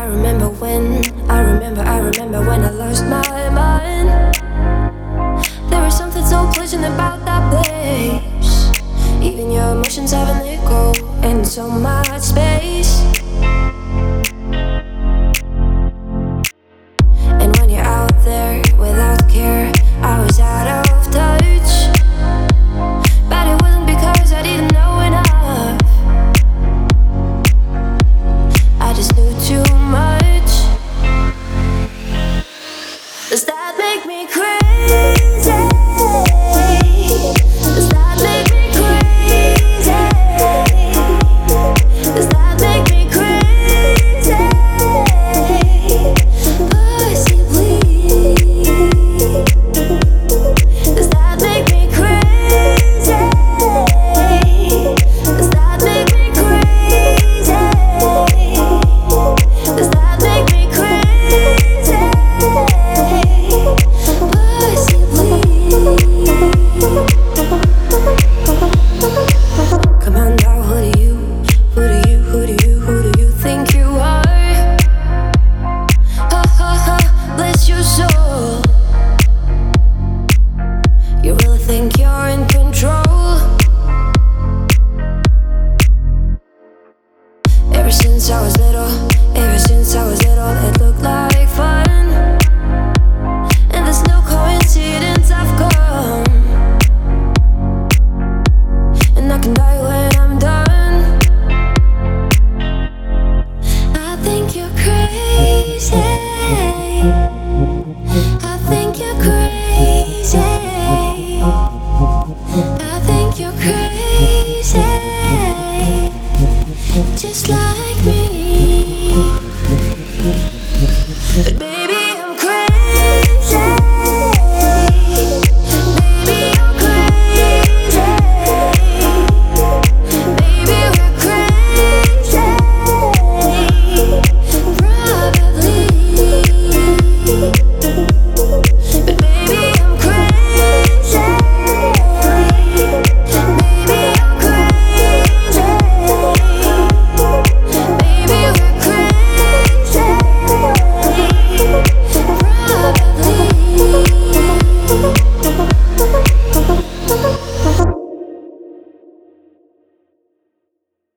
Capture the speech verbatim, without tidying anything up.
remember when, I remember, I remember when I lost my mind. There was something so pleasant about that place. Even your emotions have an echo in so much space. And when you're out there without care, I was out of touch. But it wasn't because I didn't know enough. I just knew too much. Does that make me crazy? Does that make me crazy? Does that make me crazy? Possibly. Does that make me crazy? Does that make me crazy? Does that make me crazy? Possibly. Come on now, who do you, who do you, who do you, who do you think you are? Ha ha ha, bless your soul. You really think you're in control? Ever since I was little, ever since I was little, it looked like fun. And there's no coincidence I've come. And I can die when I'm done. I think you're crazy.